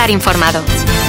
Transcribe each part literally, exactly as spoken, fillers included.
Estar informado.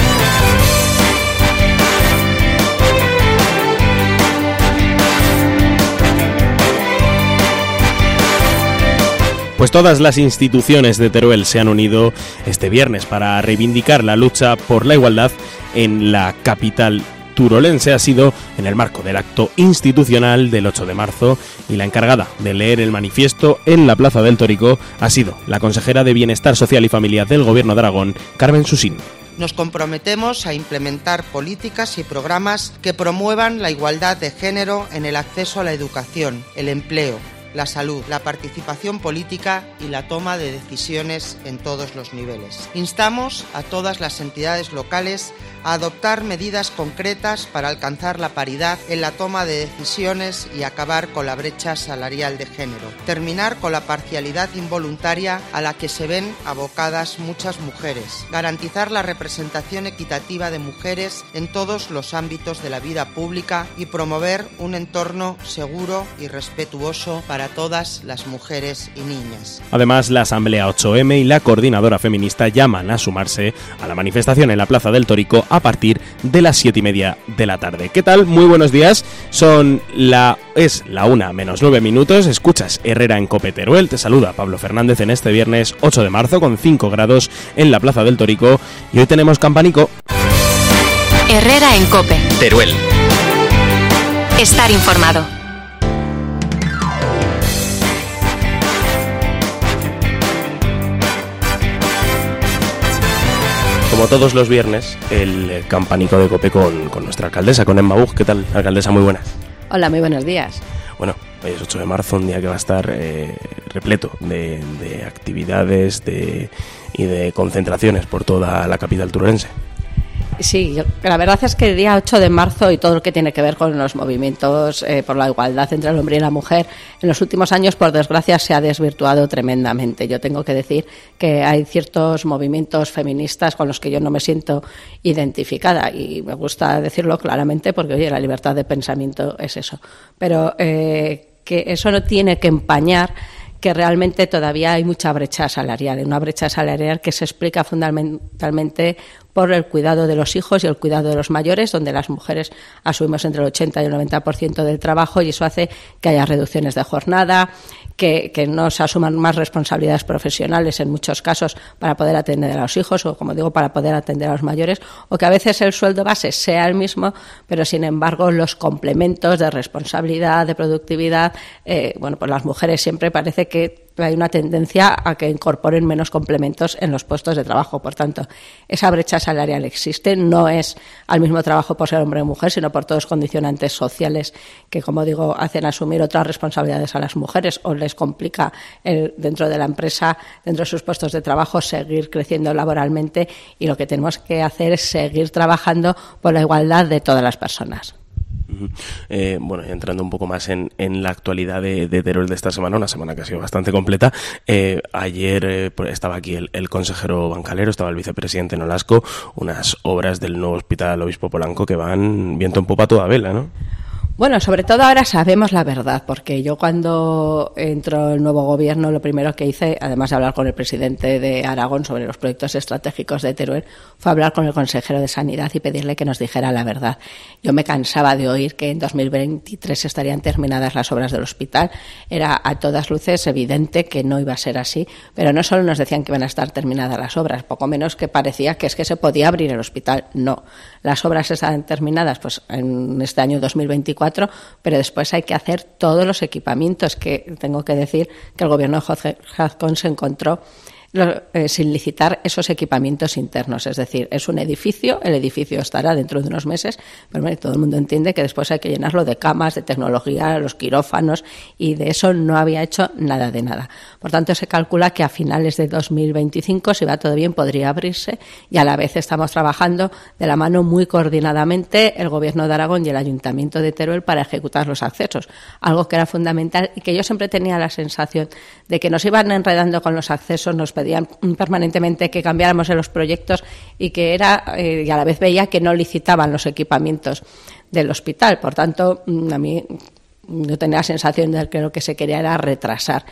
Pues todas las instituciones de Teruel se han unido este viernes para reivindicar la lucha por la igualdad en la capital turolense. Ha sido en el marco del acto institucional del ocho de marzo y la encargada de leer el manifiesto en la Plaza del Tórico ha sido la consejera de Bienestar Social y Familiar del Gobierno de Aragón, Carmen Susín. Nos comprometemos a implementar políticas y programas que promuevan la igualdad de género en el acceso a la educación, el empleo, la salud, la participación política y la toma de decisiones en todos los niveles. Instamos a todas las entidades locales a adoptar medidas concretas para alcanzar la paridad en la toma de decisiones y acabar con la brecha salarial de género. Terminar con la parcialidad involuntaria a la que se ven abocadas muchas mujeres. Garantizar la representación equitativa de mujeres en todos los ámbitos de la vida pública y promover un entorno seguro y respetuoso para todas las mujeres y niñas. Además, la Asamblea ocho eme y la Coordinadora Feminista llaman a sumarse a la manifestación en la Plaza del Tórico a partir de las siete y media de la tarde. ¿Qué tal? Muy buenos días. Son la es la una menos nueve minutos. Escuchas Herrera en Cope Teruel. Te saluda Pablo Fernández en este viernes ocho de marzo con cinco grados en la Plaza del Tórico y hoy tenemos campanico. Herrera en Cope Teruel. Estar informado. Como todos los viernes, el campanico de Cope con, con nuestra alcaldesa, con Emma Bug. ¿Qué tal, alcaldesa? Muy buenas. Hola, muy buenos días. Bueno, hoy es ocho de marzo, un día que va a estar eh, repleto de, de actividades de, y de concentraciones por toda la capital turolense. Sí, la verdad es que el día ocho de marzo y todo lo que tiene que ver con los movimientos eh, por la igualdad entre el hombre y la mujer, en los últimos años, por desgracia, se ha desvirtuado tremendamente. Yo tengo que decir que hay ciertos movimientos feministas con los que yo no me siento identificada y me gusta decirlo claramente porque, oye, la libertad de pensamiento es eso. Pero eh, que eso no tiene que empañar que realmente todavía hay mucha brecha salarial, una brecha salarial que se explica fundamentalmente por el cuidado de los hijos y el cuidado de los mayores, donde las mujeres asumimos entre el ochenta y el noventa por ciento del trabajo y eso hace que haya reducciones de jornada, que, que no se asuman más responsabilidades profesionales en muchos casos para poder atender a los hijos o, como digo, para poder atender a los mayores, o que a veces el sueldo base sea el mismo, pero sin embargo los complementos de responsabilidad, de productividad, eh, bueno, pues las mujeres siempre parece que hay una tendencia a que incorporen menos complementos en los puestos de trabajo. Por tanto, esa brecha salarial existe, no es al mismo trabajo por ser hombre o mujer, sino por todos condicionantes sociales que, como digo, hacen asumir otras responsabilidades a las mujeres o les complica el, dentro de la empresa, dentro de sus puestos de trabajo, seguir creciendo laboralmente, y lo que tenemos que hacer es seguir trabajando por la igualdad de todas las personas. Eh, bueno, entrando un poco más en, en la actualidad de, de Teruel de esta semana, una semana que ha sido bastante completa. Eh, ayer eh, estaba aquí el, el consejero Bancalero, estaba el vicepresidente Nolasco, unas obras del nuevo Hospital Obispo Polanco que van viento en popa a toda vela, ¿no? Bueno, sobre todo ahora sabemos la verdad, porque yo cuando entró el nuevo gobierno lo primero que hice, además de hablar con el presidente de Aragón sobre los proyectos estratégicos de Teruel, fue hablar con el consejero de Sanidad y pedirle que nos dijera la verdad. Yo me cansaba de oír que en dos mil veintitrés estarían terminadas las obras del hospital. Era a todas luces evidente que no iba a ser así, pero no solo nos decían que iban a estar terminadas las obras, poco menos que parecía que es que se podía abrir el hospital. No, las obras están terminadas pues en este año dos mil veinticuatro, pero después hay que hacer todos los equipamientos, que tengo que decir que el gobierno de Jorge Azcón se encontró eh, sin licitar esos equipamientos internos. Es decir, es un edificio, el edificio estará dentro de unos meses, pero bueno, todo el mundo entiende que después hay que llenarlo de camas, de tecnología, los quirófanos, y de eso no había hecho nada de nada. Por tanto, se calcula que a finales de dos mil veinticinco, si va todo bien, podría abrirse, y a la vez estamos trabajando de la mano muy coordinadamente el Gobierno de Aragón y el Ayuntamiento de Teruel para ejecutar los accesos, algo que era fundamental y que yo siempre tenía la sensación de que nos iban enredando con los accesos, nos pedían permanentemente que cambiáramos en los proyectos y que era, eh, y a la vez veía que no licitaban los equipamientos del hospital. Por tanto, a mí yo tenía la sensación de que lo que se quería era retrasar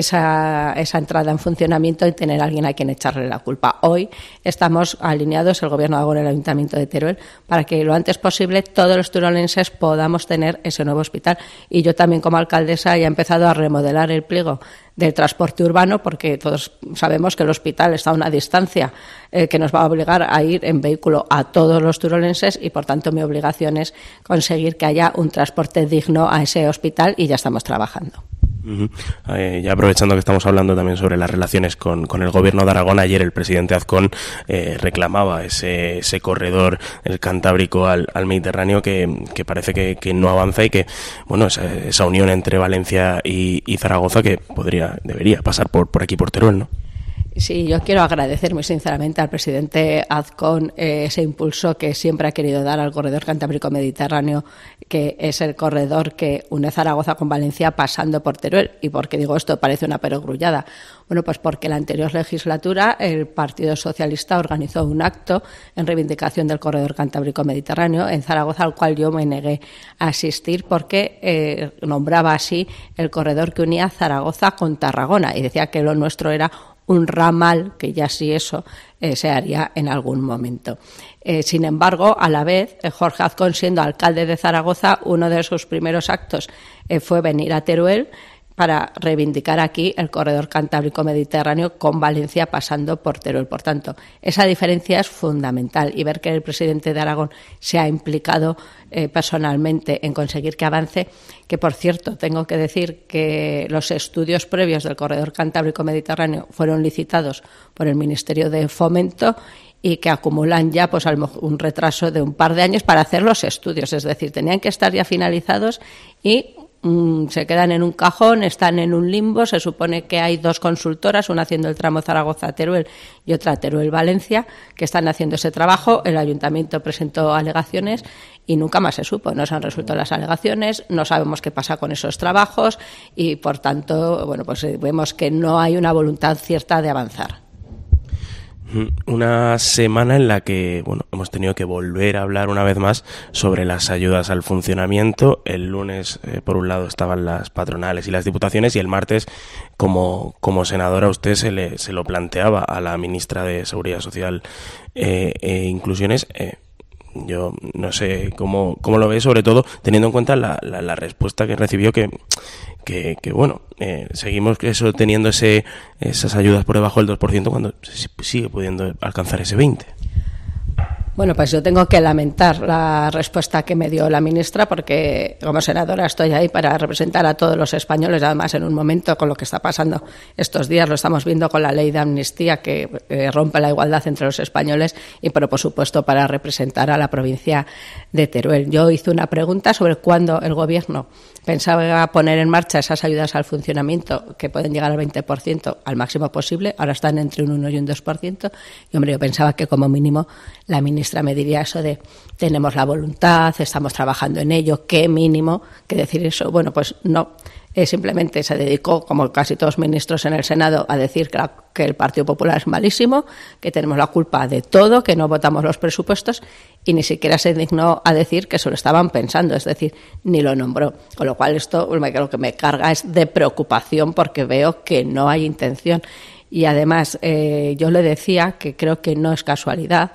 esa, esa entrada en funcionamiento y tener a alguien a quien echarle la culpa. Hoy estamos alineados, el Gobierno de Aragón y el Ayuntamiento de Teruel, para que lo antes posible todos los turolenses podamos tener ese nuevo hospital. Y yo también, como alcaldesa, ya he empezado a remodelar el pliego del transporte urbano, porque todos sabemos que el hospital está a una distancia eh, que nos va a obligar a ir en vehículo a todos los turolenses, y por tanto mi obligación es conseguir que haya un transporte digno a ese hospital, y ya estamos trabajando. Uh-huh. Eh, ya aprovechando que estamos hablando también sobre las relaciones con, con el Gobierno de Aragón, ayer el presidente Azcón eh, reclamaba ese, ese corredor, el Cantábrico al, al Mediterráneo, que, que parece que, que no avanza, y que, bueno, esa, esa unión entre Valencia y, y Zaragoza que podría, debería pasar por, por aquí, por Teruel, ¿no? Sí, yo quiero agradecer muy sinceramente al presidente Azcón eh, ese impulso que siempre ha querido dar al corredor Cantábrico-Mediterráneo, que es el corredor que une Zaragoza con Valencia pasando por Teruel. ¿Y por qué digo esto? Parece una perogrullada. Bueno, pues porque la anterior legislatura el Partido Socialista organizó un acto en reivindicación del corredor Cantábrico-Mediterráneo en Zaragoza, al cual yo me negué a asistir, porque eh, nombraba así el corredor que unía Zaragoza con Tarragona, y decía que lo nuestro era un ramal, que ya sí eso eh, se haría en algún momento. Eh, sin embargo, a la vez, eh, Jorge Azcón, siendo alcalde de Zaragoza, uno de sus primeros actos eh, fue venir a Teruel para reivindicar aquí el corredor Cantábrico-Mediterráneo con Valencia pasando por Teruel. Por tanto, esa diferencia es fundamental, y ver que el presidente de Aragón se ha implicado eh, personalmente en conseguir que avance, que por cierto, tengo que decir que los estudios previos del corredor Cantábrico-Mediterráneo fueron licitados por el Ministerio de Fomento y que acumulan ya pues un retraso de un par de años para hacer los estudios, es decir, tenían que estar ya finalizados y se quedan en un cajón, están en un limbo. Se supone que hay dos consultoras, una haciendo el tramo Zaragoza-Teruel y otra Teruel-Valencia, que están haciendo ese trabajo. El ayuntamiento presentó alegaciones y nunca más se supo. No se han resuelto las alegaciones, no sabemos qué pasa con esos trabajos y, por tanto, bueno, pues vemos que no hay una voluntad cierta de avanzar. Una semana en la que, bueno, hemos tenido que volver a hablar una vez más sobre las ayudas al funcionamiento. El lunes, eh, por un lado, estaban las patronales y las diputaciones, y el martes, como, como senadora, usted se, le, se lo planteaba a la ministra de Seguridad Social eh, e Inclusiones. Eh, yo no sé cómo, cómo lo ve, sobre todo teniendo en cuenta la, la, la respuesta que recibió, que que, que bueno, eh, seguimos eso teniendo ese esas ayudas por debajo del dos por ciento cuando se sigue pudiendo alcanzar ese veinte por ciento. Bueno, pues yo tengo que lamentar la respuesta que me dio la ministra, porque como senadora estoy ahí para representar a todos los españoles, además en un momento con lo que está pasando estos días, lo estamos viendo con la ley de amnistía que eh, rompe la igualdad entre los españoles, y pero por supuesto para representar a la provincia de Teruel. Yo hice una pregunta sobre cuándo el Gobierno pensaba poner en marcha esas ayudas al funcionamiento que pueden llegar al veinte por ciento al máximo posible, ahora están entre un uno y un dos por ciento, y hombre, yo pensaba que como mínimo la ministra me diría eso de tenemos la voluntad, estamos trabajando en ello, qué mínimo que decir eso. Bueno, pues no, eh, simplemente se dedicó, como casi todos los ministros en el Senado, a decir que, la, que el Partido Popular es malísimo, que tenemos la culpa de todo, que no votamos los presupuestos, y ni siquiera se dignó a decir que se lo estaban pensando, es decir, ni lo nombró. Con lo cual esto lo que me carga es de preocupación, porque veo que no hay intención. Y además eh, yo le decía que creo que no es casualidad.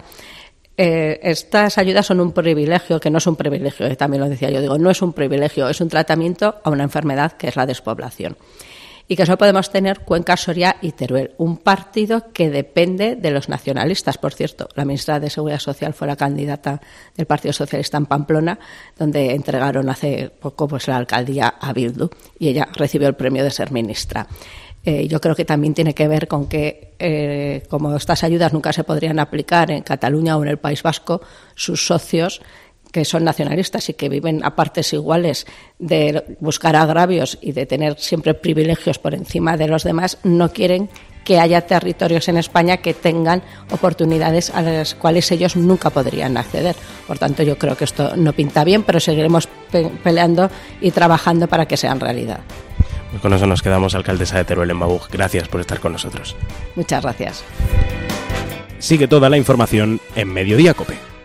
Eh, estas ayudas son un privilegio, que no es un privilegio, eh, también lo decía yo, digo, no es un privilegio, es un tratamiento a una enfermedad que es la despoblación. Y que solo podemos tener Cuenca, Soria y Teruel, un partido que depende de los nacionalistas. Por cierto, la ministra de Seguridad Social fue la candidata del Partido Socialista en Pamplona, donde entregaron hace poco pues la alcaldía a Bildu, y ella recibió el premio de ser ministra. Eh, yo creo que también tiene que ver con que, eh, como estas ayudas nunca se podrían aplicar en Cataluña o en el País Vasco, sus socios, que son nacionalistas y que viven a partes iguales de buscar agravios y de tener siempre privilegios por encima de los demás, no quieren que haya territorios en España que tengan oportunidades a las cuales ellos nunca podrían acceder. Por tanto, yo creo que esto no pinta bien, pero seguiremos pe- peleando y trabajando para que sean realidad. Pues con eso nos quedamos, alcaldesa de Teruel en Mabuj. Gracias por estar con nosotros. Muchas gracias. Sigue toda la información en Mediodía COPE.